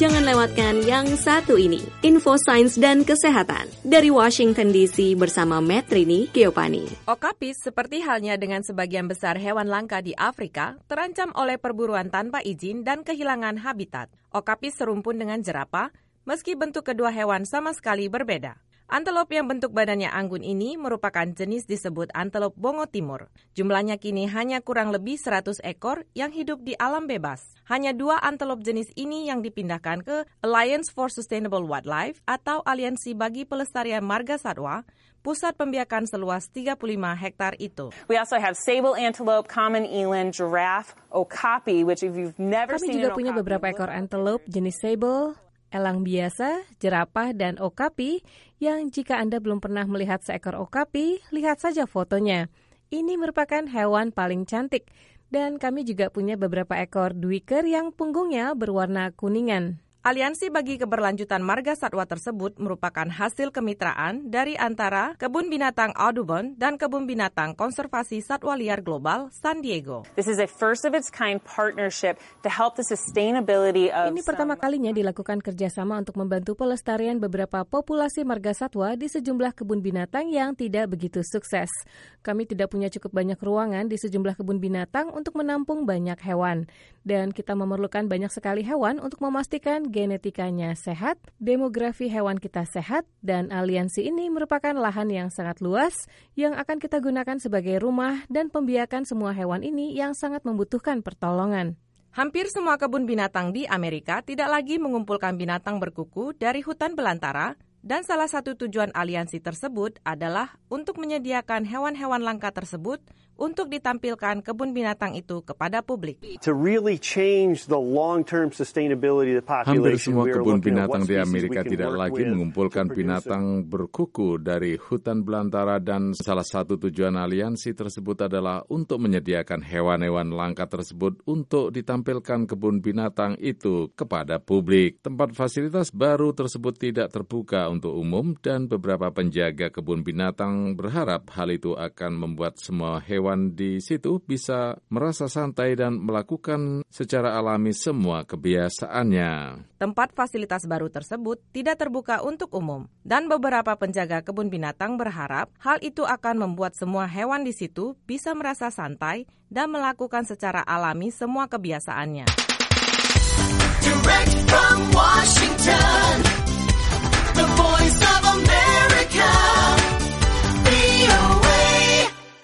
Jangan lewatkan yang satu ini, info sains dan kesehatan. Dari Washington DC bersama Matt Rini Geopani. Okapi, seperti halnya dengan sebagian besar hewan langka di Afrika, terancam oleh perburuan tanpa izin dan kehilangan habitat. Okapi serumpun dengan jerapah, meski bentuk kedua hewan sama sekali berbeda. Antelop yang bentuk badannya anggun ini merupakan jenis disebut antelop bongo timur. Jumlahnya kini hanya kurang lebih 100 ekor yang hidup di alam bebas. Hanya 2 antelop jenis ini yang dipindahkan ke Alliance for Sustainable Wildlife atau Aliansi bagi Pelestarian Marga Satwa, pusat pembiakan seluas 35 hektar itu. We also have sable antelope, common eland, giraffe, okapi, which if you've never Kami seen juga an punya okapi, beberapa ekor antelope jenis sable, elang biasa, jerapah, dan okapi yang jika Anda belum pernah melihat seekor okapi, lihat saja fotonya. Ini merupakan hewan paling cantik. Dan kami juga punya beberapa ekor duiker yang punggungnya berwarna kuningan. Aliansi bagi Keberlanjutan Marga Satwa tersebut merupakan hasil kemitraan dari antara Kebun Binatang Audubon dan Kebun Binatang Konservasi Satwa Liar Global San Diego. This is a first of its kind partnership to help the sustainability of Ini pertama kalinya dilakukan kerjasama untuk membantu pelestarian beberapa populasi marga satwa di sejumlah kebun binatang yang tidak begitu sukses. Kami tidak punya cukup banyak ruangan di sejumlah kebun binatang untuk menampung banyak hewan. Dan kita memerlukan banyak sekali hewan untuk memastikan genetikanya sehat, demografi hewan kita sehat, dan aliansi ini merupakan lahan yang sangat luas yang akan kita gunakan sebagai rumah dan pembiakan semua hewan ini yang sangat membutuhkan pertolongan. Hampir semua kebun binatang di Amerika tidak lagi mengumpulkan binatang berkuku dari hutan belantara, dan salah satu tujuan aliansi tersebut adalah untuk menyediakan hewan-hewan langka tersebut untuk ditampilkan kebun binatang itu kepada publik. To really change the long-term sustainability of the population. Hampir semua kebun binatang di Amerika tidak lagi mengumpulkan binatang berkuku dari hutan belantara, dan salah satu tujuan aliansi tersebut adalah untuk menyediakan hewan-hewan langka tersebut untuk ditampilkan kebun binatang itu kepada publik. Tempat fasilitas baru tersebut tidak terbuka untuk umum, dan beberapa penjaga kebun binatang berharap hal itu akan membuat semua hewan di situ bisa merasa santai dan melakukan secara alami semua kebiasaannya. Tempat fasilitas baru tersebut tidak terbuka untuk umum, dan beberapa penjaga kebun binatang berharap hal itu akan membuat semua hewan di situ bisa merasa santai dan melakukan secara alami semua kebiasaannya. Direct from Washington, the voice